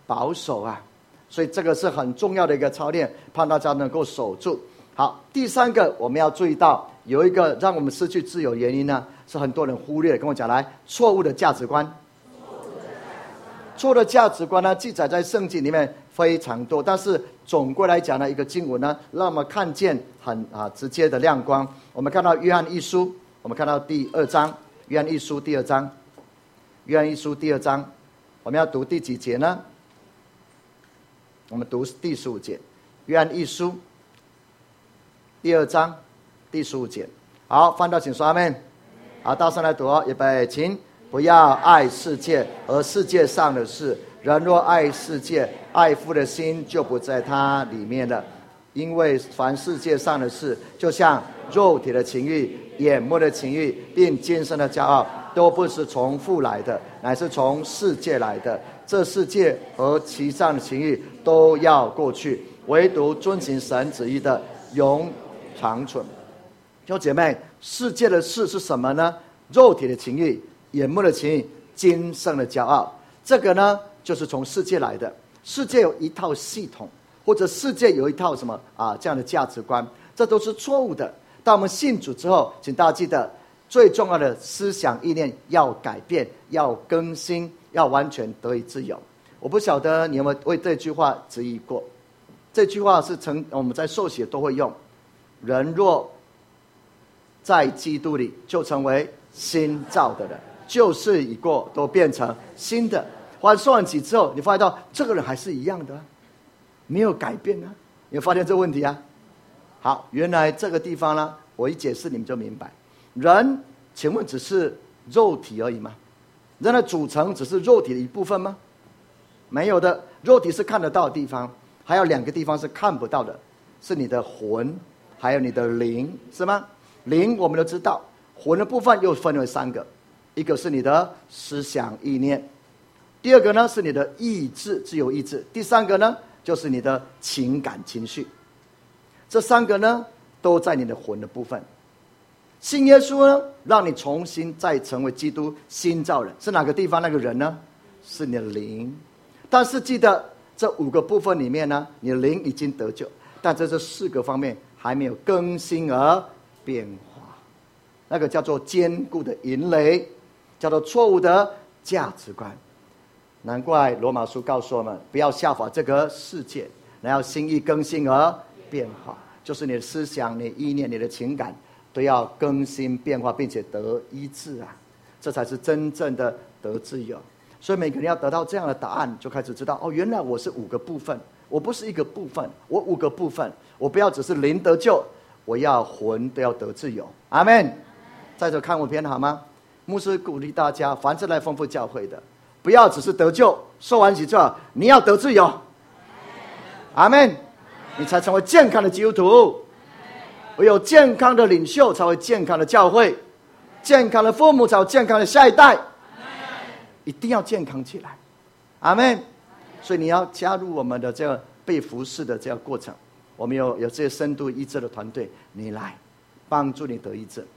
保守啊。所以这个是很重要的一个操练，盼大家能够守住。好，第三个我们要注意到，有一个让我们失去自由的原因呢，是很多人忽略的。跟我讲来，错误的价值观。错误的价值观呢，记载在圣经里面非常多，但是总归来讲呢，一个经文呢，让我们看见很直接的亮光。我们看到约翰一书，我们看到第2章，约翰一书第2章，约翰一书第2章，我们要读第几节呢？我们读第15节，约翰一书第2章第15节。好，翻到请说阿们。好，大声来读哦，预备，请。不要爱世界和世界上的事，人若爱世界，爱父的心就不在他里面了。因为凡世界上的事，就像肉体的情欲、眼目的情欲，并今生的骄傲，都不是从父来的，乃是从世界来的。这世界和其上的情欲都要过去，唯独遵行神旨意的永长存。弟兄姐妹，世界的事是什么呢？肉体的情欲、眼目的情欲、今生的骄傲，这个呢就是从世界来的。世界有一套系统，或者世界有一套什么这样的价值观，这都是错误的。当我们信主之后，请大家记得，最重要的思想意念要改变，要更新，要完全得以自由。我不晓得你有没有为这句话质疑过？这句话是我们在受洗都会用：人若在基督里，就成为新造的人。旧事已过，都变成新的。后来受完洗之后，你发现到这个人还是一样的，没有改变啊。你有发现这个问题啊？好，原来这个地方呢，我一解释你们就明白。人，请问只是肉体而已吗？人的组成只是肉体的一部分吗？没有的，肉体是看得到的地方，还有2个地方是看不到的，是你的魂，还有你的灵，是吗？灵我们都知道，魂的部分又分为3个。一个是你的思想意念，第2个呢是你的意志，自由意志，第3个呢就是你的情感情绪。这3个呢都在你的魂的部分。信耶稣呢，让你重新再成为基督新造人，是哪个地方那个人呢？是你的灵。但是记得这5个部分里面呢，你的灵已经得救，但在这4个方面还没有更新而变化，那个叫做坚固的营垒，叫做错误的价值观。难怪罗马书告诉我们，不要效法这个世界，然后心意更新而变化，就是你的思想、你的意念、你的情感都要更新变化，并且得医治啊，这才是真正的得自由。所以每个人要得到这样的答案，就开始知道，原来我是5个部分，我不是1个部分，我5个部分。我不要只是灵得救，我要魂都要得自由。阿们。在这看我篇好吗？牧师鼓励大家，凡是来丰富教会的，不要只是得救，受完洗之后你要得自由。阿们。你才成为健康的基督徒。唯有健康的领袖，才会健康的教会；健康的父母，才有健康的下一代。一定要健康起来。阿们。所以你要加入我们的这个被服侍的这个过程。我们有这些深度医治的团队，你来帮助你得医治。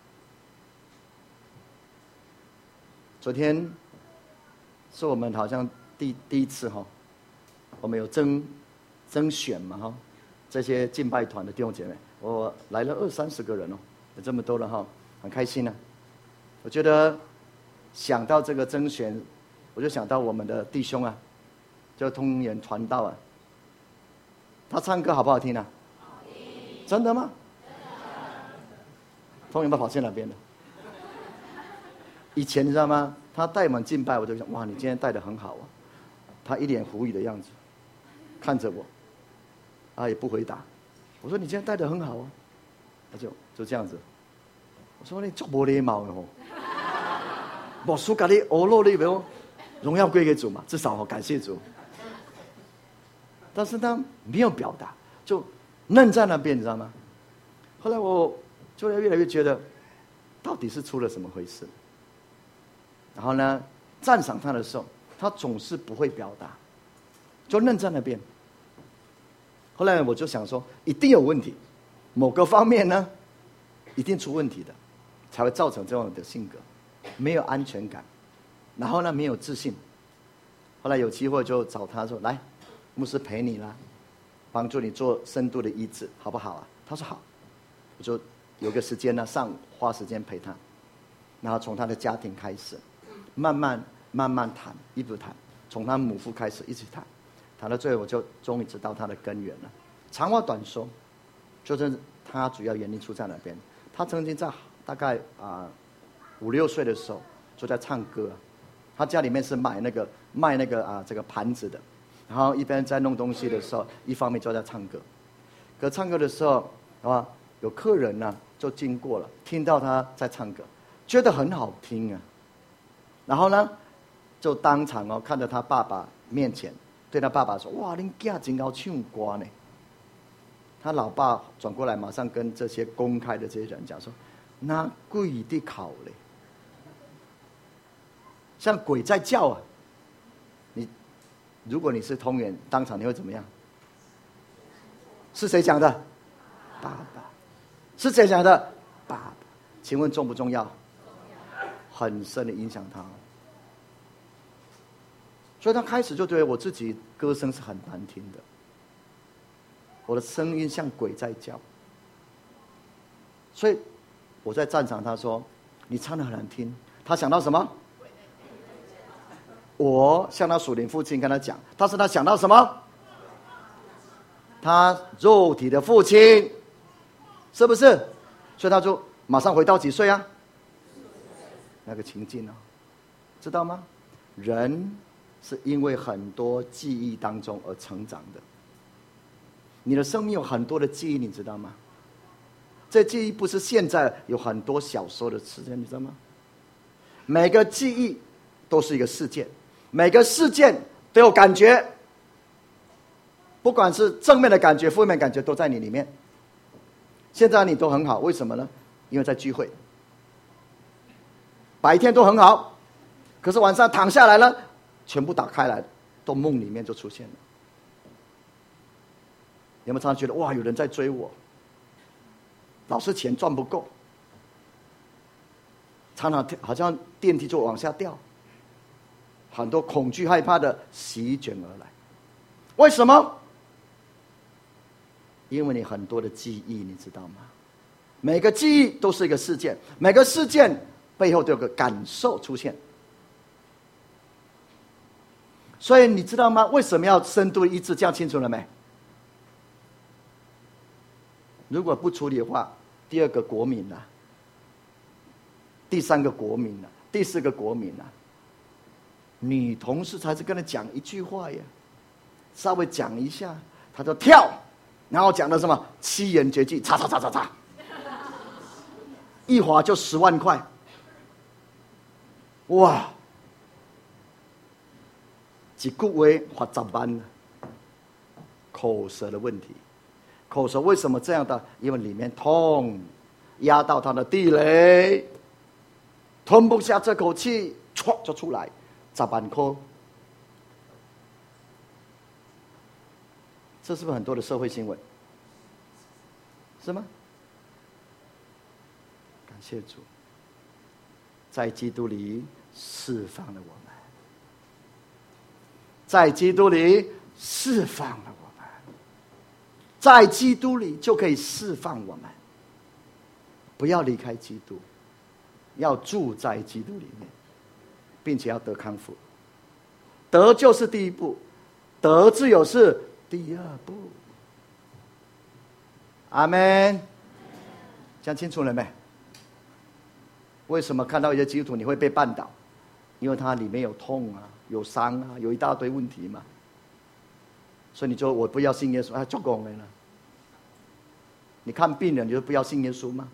昨天是我们好像第一次我们有征选嘛这些敬拜团的弟兄姐妹，我来了20-30个人有这么多了很开心啊。我觉得想到这个征选，我就想到我们的弟兄啊，叫通言传道啊，他唱歌好不好听啊？真的吗？通言跑去哪边了？以前你知道吗？他带我们敬拜，我就想，哇，你今天带得很好啊。他一脸狐疑的样子，看着我，他也不回答。我说你今天带得很好啊，他就这样子。我说你足无礼貌的牧师给你欧罗里面荣耀归给主嘛，至少感谢主。但是他没有表达，就愣在那边，你知道吗？后来我就越来越觉得，到底是出了什么回事？然后呢，赞赏他的时候，他总是不会表达，就愣在那边。后来我就想说，一定有问题，某个方面呢，一定出问题的，才会造成这样的性格，没有安全感，然后呢，没有自信。后后来有机会就找他说：“来，牧师陪你啦，帮助你做深度的医治，好不好啊？”他说好，我就有个时间呢，花时间陪他，然后从他的家庭开始，慢慢谈，一步谈，从他母父开始一直谈，谈到最后我就终于知道他的根源了。长话短说，就是他主要原因出在哪边？他曾经在大概5、6岁的时候就在唱歌，他家里面是卖那个这个盘子的，然后一边在弄东西的时候，一方面就在唱歌。可唱歌的时候，有客人呢就经过了，听到他在唱歌，觉得很好听啊，然后呢就当场看着他爸爸面前，对他爸爸说：“哇，恁囝真会唱歌呢。”他老爸转过来，马上跟这些公开的这些人讲说：“那鬼的考嘞，像鬼在叫啊！如果你是通远，当场你会怎么样？是谁讲的？爸爸。是谁讲的？爸爸。请问重不重要？很深的影响他。所以他开始就觉得我自己歌声是很难听的，我的声音像鬼在叫。所以我在赞赏他说：“你唱得很难听。”他想到什么？我向他属灵父亲跟他讲，但是他想到什么？他肉体的父亲，是不是？所以他就马上回到几岁啊？那个情境知道吗？人是因为很多记忆当中而成长的。你的生命有很多的记忆，你知道吗？这记忆不是现在有很多小时候的时间，你知道吗？每个记忆都是一个事件，每个事件都有感觉，不管是正面的感觉、负面的感觉都在你里面。现在你都很好，为什么呢？因为在聚会，白天都很好，可是晚上躺下来了，全部打开来，都梦里面就出现了。有没有常常觉得哇，有人在追我？老是钱赚不够，常常好像电梯就往下掉，很多恐惧害怕的席卷而来。为什么？因为你很多的记忆，你知道吗？每个记忆都是一个事件，每个事件背后都有个感受出现。所以你知道吗？为什么要深度医治？这样清楚了没？如果不处理的话，第2个国民了，第3个国民了，第4个国民了。女同事才是跟他讲一句话呀，稍微讲一下，他就跳，然后讲的什么7言绝句，叉叉叉叉叉，一划就10万块，哇！一句话罚10万，口舌的问题。口舌为什么这样的？因为里面痛，压到他的地雷，吞不下这口气，唰就出来，10万块。这是不是很多的社会新闻？是吗？感谢主，在基督里释放了我们，在基督里释放了我们。在基督里就可以释放我们，不要离开基督，要住在基督里面，并且要得康复。得救是第1步，得自由是第2步。阿们，讲清楚了没？为什么看到一些基督徒你会被绊倒？因为它里面有痛啊，有伤啊，有一大堆问题嘛。所以你就我不要信耶稣，做工人了。你看病人，你就不要信耶稣吗？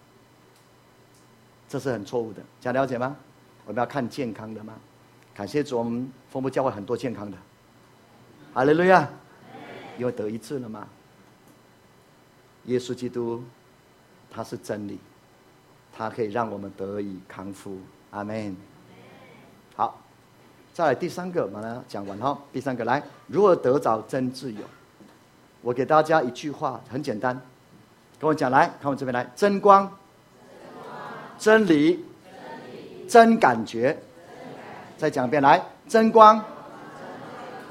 这是很错误的，这样了解吗？我们要看健康的吗？感谢主，我们丰富教会很多健康的，哈利路亚，因为得医治了嘛。耶稣基督，他是真理，他可以让我们得以康复。阿们。好。再来第3个，把它讲完哈。第3个来，如何得着真自由？我给大家一句话，很简单，跟我讲来，看我这边来，真光，真理，真感觉。再讲一遍来，真光，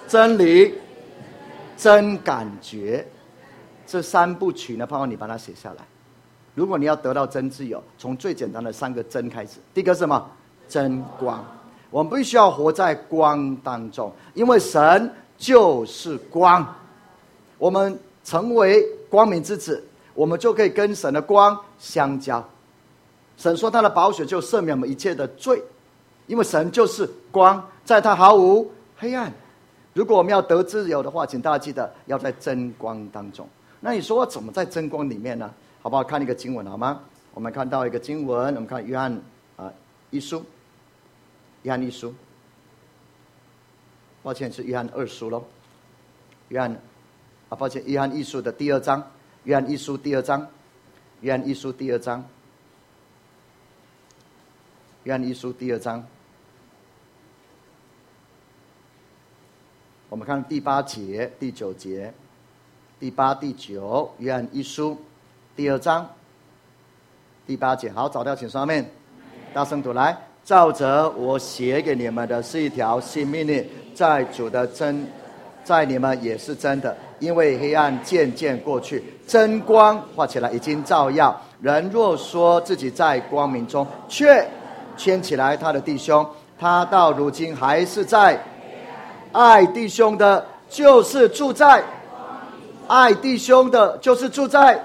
真理、真感觉。这三部曲呢，盼望你把它写下来。如果你要得到真自由，从最简单的三个真开始。第一个是什么？真光。我们必须要活在光当中，因为神就是光。我们成为光明之子，我们就可以跟神的光相交。神说他的宝血就赦免我们一切的罪，因为神就是光，在他毫无黑暗。如果我们要得自由的话，请大家记得要在真光当中。那你说我怎么在真光里面呢？好不好？看一个经文好吗？我们看到一个经文，我们看约翰一书，约翰一书，抱歉是约翰二书咯。约翰抱歉，约翰一书的第二章，约翰一书第二章，约翰一书第二章，约翰一书第二章。我们看第8节、第9节，第8、第9，约翰一书第2章第8节。好，找到请上面，大声读来。照着我写给你们的是一条新命令，在主的真，在你们也是真的，因为黑暗渐渐过去，真光画起来已经照耀。人若说自己在光明中，却牵起来他的弟兄，他到如今还是在爱弟兄的，就是住在爱弟兄的，就是住在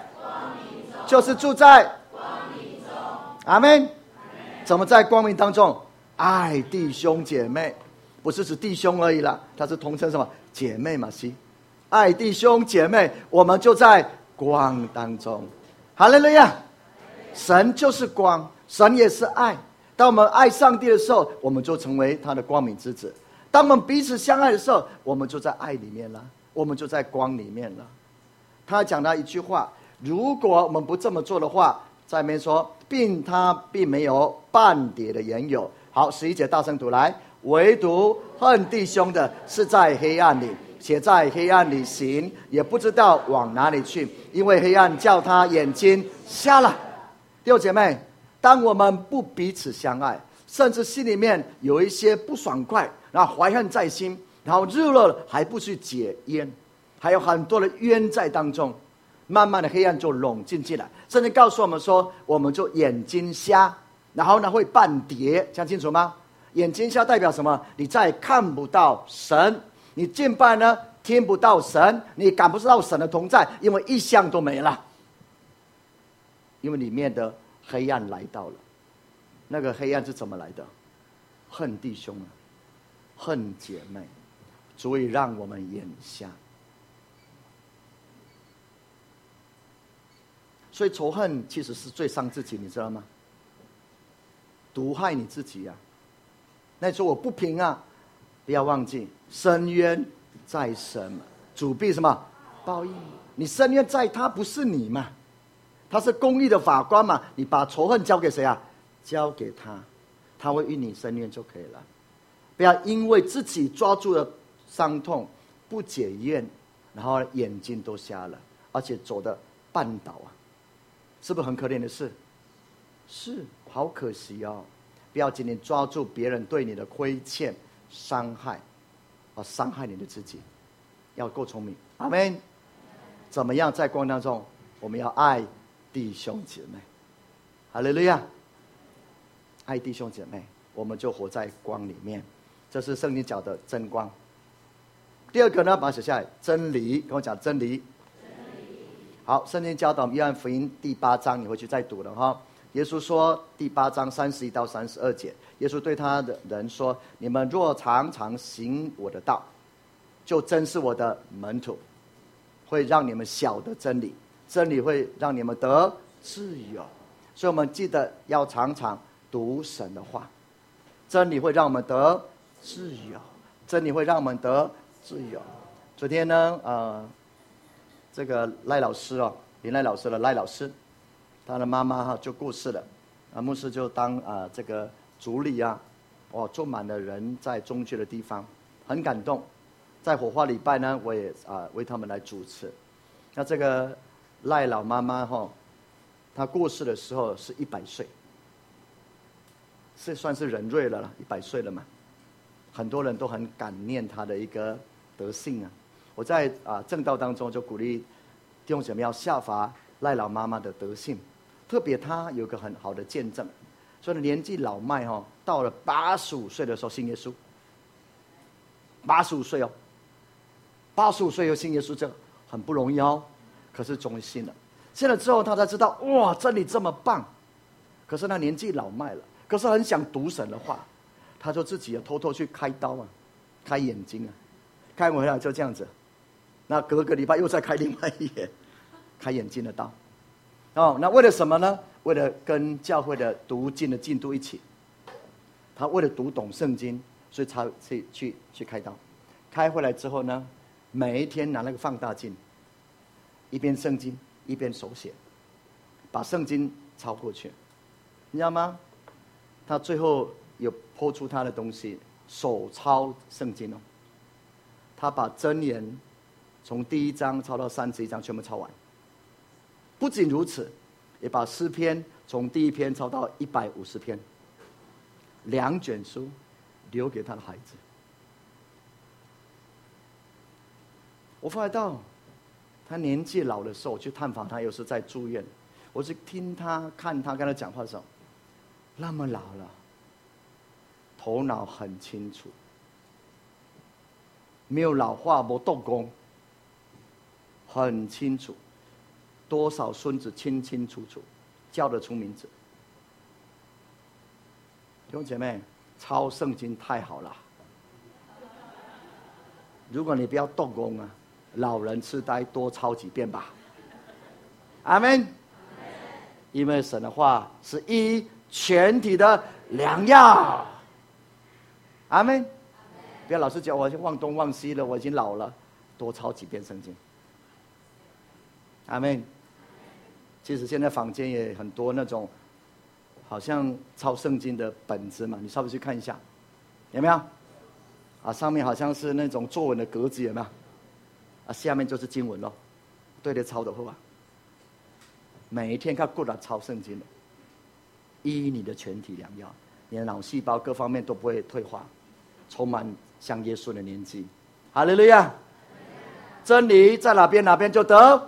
阿们。怎么在光明当中爱弟兄姐妹？不是指弟兄而已啦，它是统称什么？姐妹嘛，是爱弟兄姐妹，我们就在光当中。哈利路亚！神就是光，神也是爱。当我们爱上帝的时候，我们就成为他的光明之子。当我们彼此相爱的时候，我们就在爱里面了，我们就在光里面了。他讲到一句话，如果我们不这么做的话，在里面说，他并没有半点的缘由。好，11节大声读来。唯独恨弟兄的是在黑暗里，且在黑暗里行，也不知道往哪里去，因为黑暗叫他眼睛瞎了。弟兄姐妹，当我们不彼此相爱，甚至心里面有一些不爽快，然后怀恨在心，然后日落了还不去解冤，还有很多的冤在当中，慢慢的黑暗就拢进来，甚至告诉我们说，我们就眼睛瞎，然后呢会半跌，讲清楚吗？眼睛瞎代表什么？你再也看不到神，你敬拜呢听不到神，你感不到神的同在，因为一项都没了，因为里面的黑暗来到了。那个黑暗是怎么来的？恨弟兄啊，恨姐妹，足以让我们眼瞎。所以仇恨其实是最伤自己，你知道吗？毒害你自己啊。那你说我不平啊，不要忘记深渊在神嘛，主必什么报应？你深渊在他，不是你嘛？他是公义的法官嘛？你把仇恨交给谁啊？交给他，他会与你深渊就可以了。不要因为自己抓住了伤痛不解怨，然后眼睛都瞎了，而且走的绊倒啊，是不是很可怜的事？是，好可惜哦。不要仅仅抓住别人对你的亏欠伤害，而伤害你的自己。要够聪明，阿们。怎么样在光当中，我们要爱弟兄姐妹，哈利路亚。爱弟兄姐妹，我们就活在光里面，这是圣经讲的真光。第二个呢，把它写下来，真理。跟我讲真理。好，圣经教导约翰福音第8章，你回去再读了哈。耶稣说，第8章31到32节，耶稣对他的人说：“你们若常常行我的道，就真是我的门徒，会让你们晓得真理，真理会让你们得自由。”所以，我们记得要常常读神的话，真理会让我们得自由，真理会让我们得自由。昨天呢，这个赖老师哦，林赖老师的赖老师。他的妈妈就过世了，牧师就当这个主礼啊，坐满了人在中区的地方，很感动。在火化礼拜呢，我也为他们来主持。那这个赖老妈妈她过世的时候是100岁，是算是人瑞了啦，100岁了嘛。很多人都很感念她的一个德性啊。我在正道当中就鼓励弟兄姐妹要效法赖老妈妈的德性，特别她有个很好的见证，所以年纪老迈到了85岁的时候信耶稣。85岁哦，85岁又信耶稣，这很不容易哦。可是终于信了，信了之后他才知道，哇，真理这么棒。可是他年纪老迈了，可是很想读神的话，他就自己偷偷去开刀啊，开眼睛啊，开回来就这样子。那隔个礼拜又再开另外一眼，开眼睛的刀。那为了什么呢？为了跟教会的读经的进度一起。他为了读懂圣经，所以才去开刀。开回来之后呢，每一天拿那个放大镜，一边圣经一边手写，把圣经抄过去。你知道吗？他最后有po出他的东西，手抄圣经哦。他把箴言从第1章抄到31章全部抄完。不仅如此，也把诗篇从第1篇抄到150篇，2卷书留给他的孩子。我发觉到他年纪老的时候，我去探访他，有时在住院，我是听他看他跟他讲话的时候，那么老了，头脑很清楚，没有老化，没动工，很清楚，多少孙子清清楚楚，叫得出名字。弟兄姐妹，抄圣经太好了。如果你不要动工啊，老人痴呆多抄几遍吧。阿们。因为神的话是全体的良药。阿们。不要老是讲我忘东忘西了，我已经老了，多抄几遍圣经。阿们。其实现在坊间也很多那种好像抄圣经的本子嘛，你稍微去看一下，有没有？上面好像是那种作文的格子，有没有？下面就是经文咯，对着抄的话，每一天靠过来抄圣经的，你的全体良药，你的脑细胞各方面都不会退化，充满像耶稣的年纪。哈利路亚！真理在哪边，哪边就得。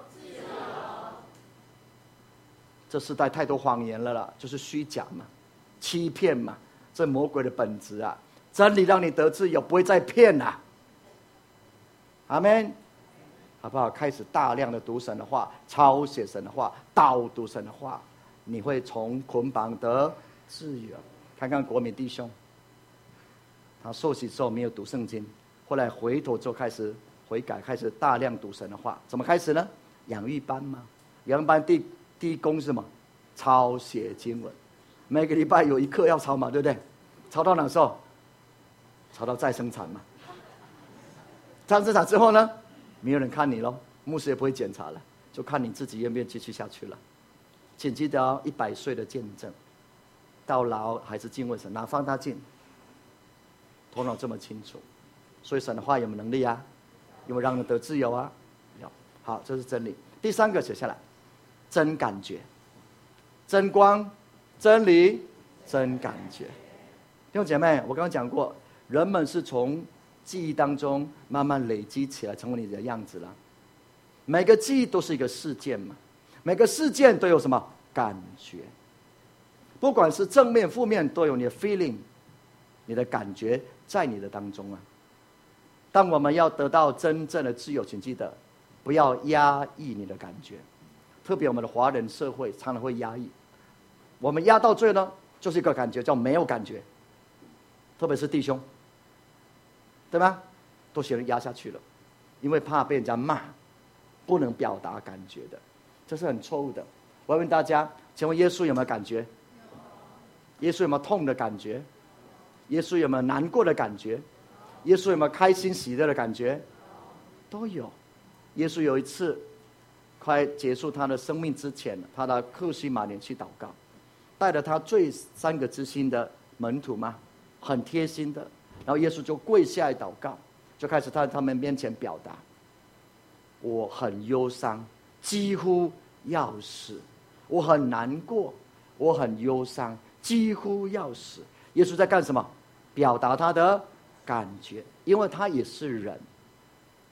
这世代太多谎言了啦，就是虚假嘛，欺骗嘛，这魔鬼的本质啊！真理让你得自由，不会再骗啦。阿们，好不好？开始大量的读神的话，抄写神的话，导读神的话，你会从捆绑得自由。看看国民弟兄，他受洗之后没有读圣经，后来回头之后开始悔改，开始大量读神的话。怎么开始呢？养育班嘛，养育班第一功是什么？抄写经文，每个礼拜有1课要抄嘛，对不对？抄到哪时候？抄到再生产嘛。再生产之后呢，没有人看你咯，牧师也不会检查了，就看你自己愿不愿意继续下去了。请记得100岁的见证，到老还是敬畏神，拿放大镜，头脑这么清楚，所以神的话有没有能力啊？有没有让人得自由啊？有。好，这是真理。第3个写下来，真感觉，真光，真理，真感觉。弟兄姐妹，我刚刚讲过，人们是从记忆当中慢慢累积起来，成为你的样子了。每个记忆都是一个事件嘛，每个事件都有什么感觉？不管是正面、负面，都有你的 feeling， 你的感觉在你的当中啊。当我们要得到真正的自由，请记得不要压抑你的感觉。特别我们的华人社会常常会压抑，我们压到最呢，就是一个感觉叫没有感觉。特别是弟兄，对吗？都喜欢压下去了，因为怕被人家骂，不能表达感觉的，这是很错误的。我要问大家，请问耶稣有没有感觉？耶稣有没有痛的感觉？耶稣有没有难过的感觉？耶稣有没有开心喜悦的感觉？都有。耶稣有一次快结束他的生命之前，他到客西马尼去祷告，带着他最3个知心的门徒嘛，很贴心的，然后耶稣就跪下来祷告，就开始在他们面前表达，我很忧伤，几乎要死，我很难过，我很忧伤，几乎要死。耶稣在干什么？表达他的感觉，因为他也是人，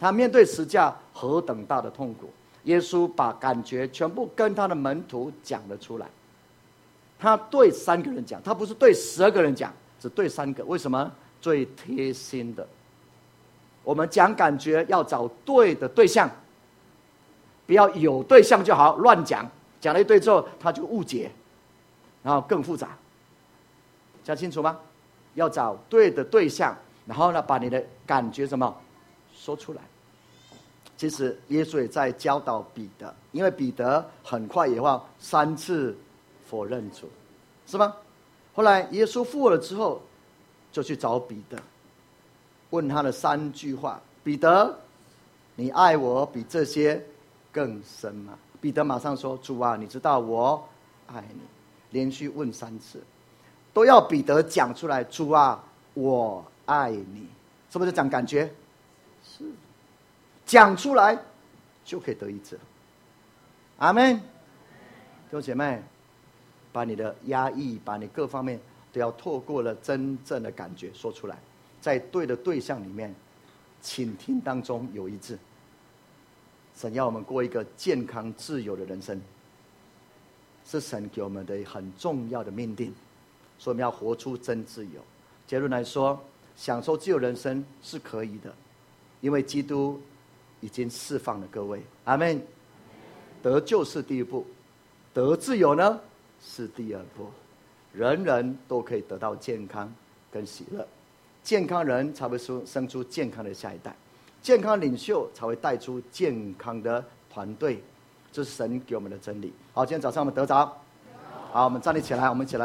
他面对十架何等大的痛苦，耶稣把感觉全部跟他的门徒讲了出来。他对3个人讲，他不是对12个人讲，只对3个。为什么？最贴心的。我们讲感觉要找对的对象，不要有对象就好，乱讲，讲了一堆之后他就误解，然后更复杂。讲清楚吗？要找对的对象，然后呢，把你的感觉什么说出来。其实耶稣也在教导彼得，因为彼得很快也要3次否认主，是吗？后来耶稣复活了之后，就去找彼得，问他的3句话：彼得，你爱我比这些更深吗？彼得马上说：主啊，你知道我爱你。连续问3次，都要彼得讲出来：主啊，我爱你。是不是讲感觉？是，讲出来就可以得医治。阿们。弟兄姐妹，把你的压抑，把你各方面都要透过了真正的感觉说出来，在对的对象里面倾听当中有医治。神要我们过一个健康自由的人生，是神给我们的很重要的命定，所以我们要活出真自由。结论来说，享受自由人生是可以的，因为基督已经释放了各位。阿们。得救是第一步，得自由呢是第2步。人人都可以得到健康跟喜乐，健康人才会生出健康的下一代，健康领袖才会带出健康的团队。这是神给我们的真理。好，今天早上我们得着。好，我们站立起来，我们一起来。